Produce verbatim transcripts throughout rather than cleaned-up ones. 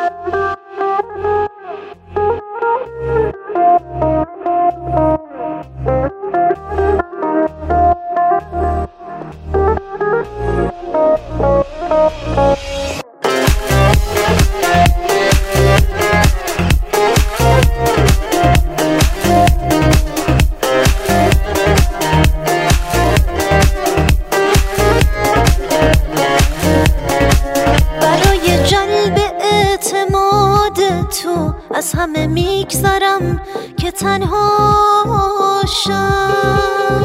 از همه میگذرم که تنها شم،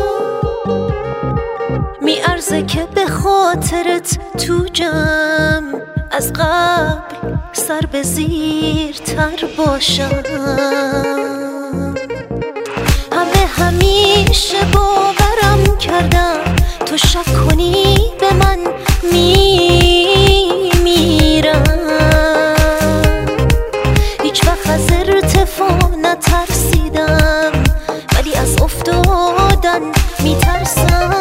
میارزه که به خاطرت تو جمع از قبل سر به زیر تر باشم. همه همیشه باورم کردم تو شک کنی به من میمیرم، هیچ وقت از ارتفاع نترسیدم ولی از افتادن میترسم.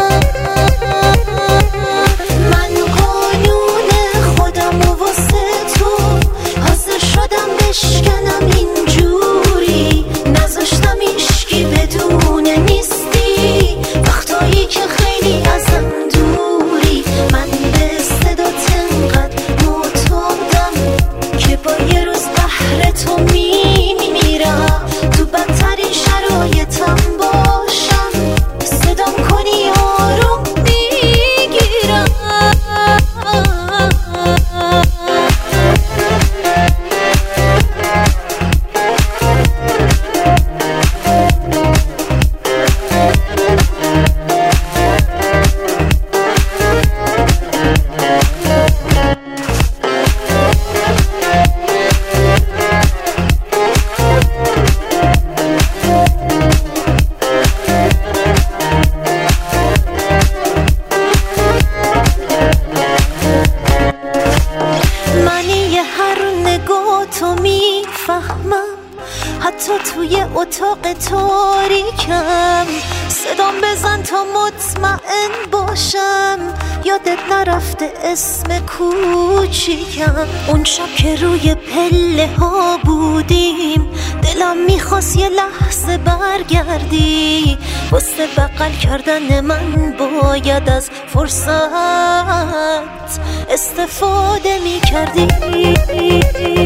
من قانون خودم و واسه تو حاضر شدم بشکنم اینجوری، نذاشتم هیچکی بدونه نیستی وقتایی که خیلی ازم دوری. من به صدات انقدر معتادم که با یه روز بهر تو میمیرم، تو بدترین شرایطم باشم صدام کنی آروم میگیرم. تو میفهمم حتی توی اتاق تاریکم، صدام بزن تا مطمئن باشم یادت نرفته اسم کوچیکم. اون شب که روی پله ها بودیم دلم میخواست یه لحظه برگردی، واسه بغل کردن من باید از فرصت استفاده میکردی.